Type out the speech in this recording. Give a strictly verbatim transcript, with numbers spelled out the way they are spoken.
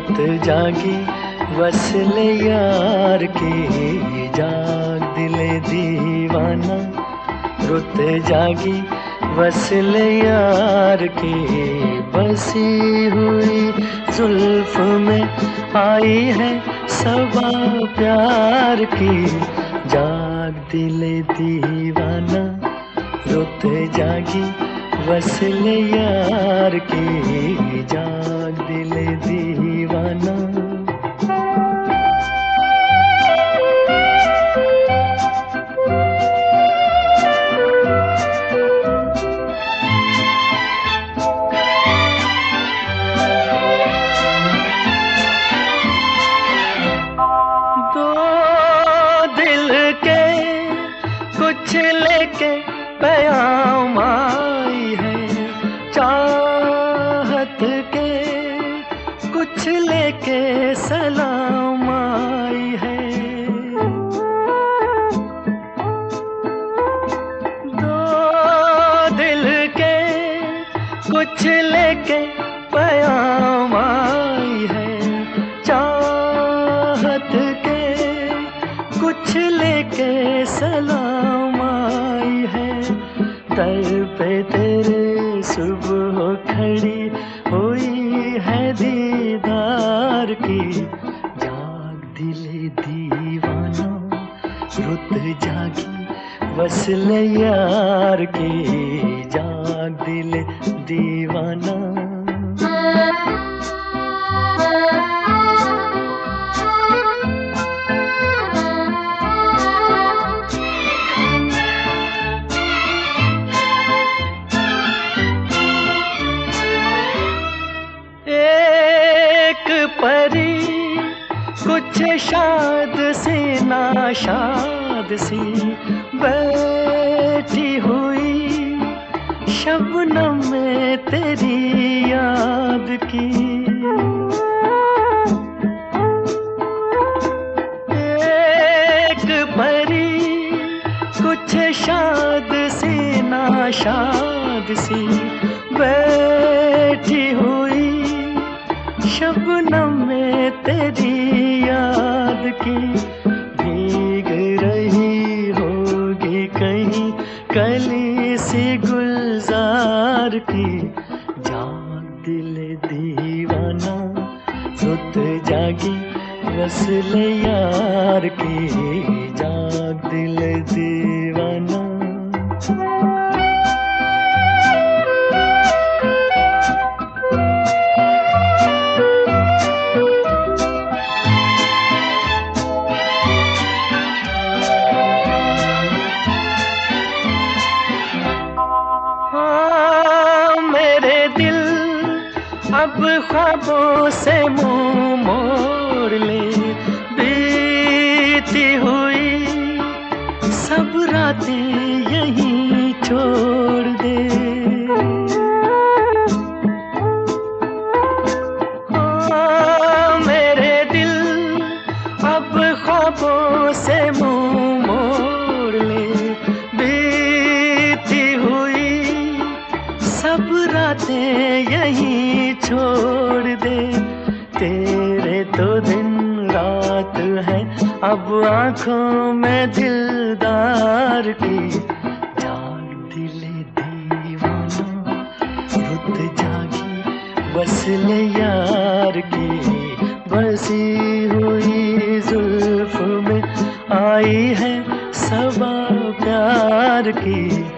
रुत जागी वस्ले यार की, जाग दिले दीवाना। रुत जागी वस्ले यार की, बसी हुई जुल्फ में आई है सबा प्यार की। जाग दिले दीवाना, रुत जागी वस्ले यार की, जाग दिले दीवाना। दो दिल के कुछ लेके पैगाम आई है, चाहत के कुछ लेके सलाम आई है। दो दिल के कुछ लेके पैगाम आई है, चाहत के कुछ लेके सलाम आई है। दर पे तेरे सुबह खड़ी हुई है दीदार की। जाग दिले दीवाना, रुत जागी वस्ले यार की, जाग दिले दीवाना। परी कुछ शाद सी नाशाद सी बैठी हुई, शबनम में तेरी याद की। एक परी कुछ शाद सी नाशाद सी बैठी हुई, शबनम में तेरी याद की। भीग रही होगी कहीं कली सी गुलजार की। जाग दिले दीवाना, रुत जागी वस्ले यार की, जाग दिले दीवाना। अब ख्वाबों से मुंह मोड़ ले, बीती हुई सब रातें यहीं छोड़ दे। हाँ मेरे दिल, अब ख्वाबों से मुंह मोड़ ले, बीती हुई सब रातें यहीं छोड़ दे। तेरे तो दिन रात है अब आंखों में दिलदार की। जाग दिले दीवाना, रुत जागी वस्ले यार की, बसी हुई जुल्फ में आई है सबा प्यार की।